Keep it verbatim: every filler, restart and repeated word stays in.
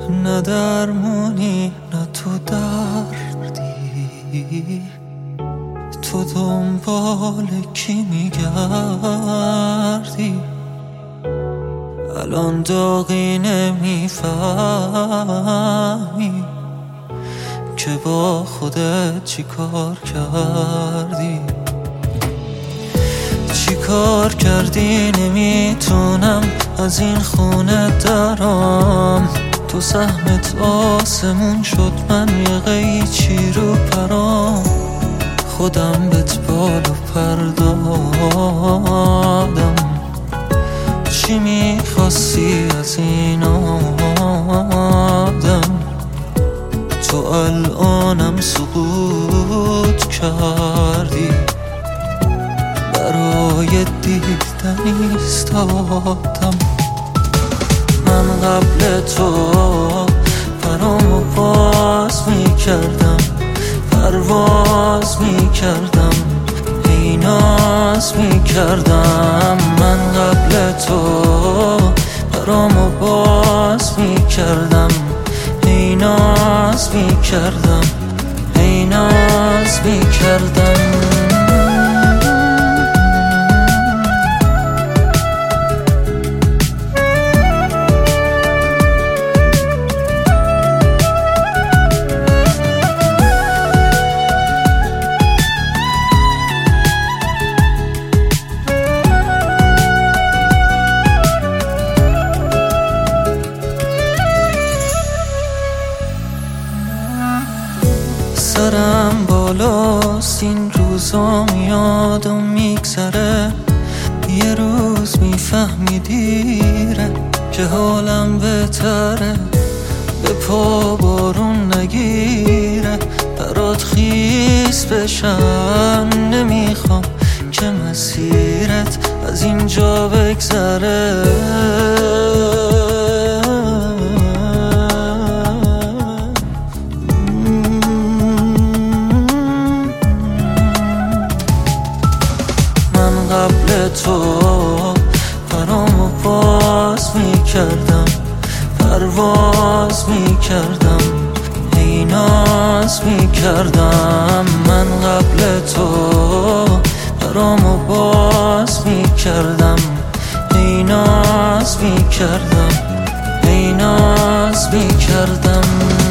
نه درمونی نه تو دردی، تو دنبال کی میگردی؟ الان داغی نمیفهمی که با خودت چی کار کردی. چی کار کردی نمیتونم از این خونه درام، تو سهمت آسمون شد من یه قیچی رو پرام، خودم بهت بال و پر دادم. چی میخواستی از این آدم؟ تو الانم سقوط کردی، برای دیدن ایستادم. من قبل تو پرامو باز میکردم، پرواز میکردم، هی ناز میکردم. من قبل تو پرامو باز میکردم، هی ناز میکردم، هی ناز میکردم. سرم بالاست این روزا میاد و میگذره، یه روز میفهمی دیره که حالم بهتره. به پا بارون نگیره برات خیس بشم، نمیخوام که مسیرت از اینجا بگذره. قبل تو پرامو باز میکردم، پرواز میکردم، هی ناز میکردم. من قبل تو پرامو باز میکردم، هی ناز میکردم، هی ناز میکردم.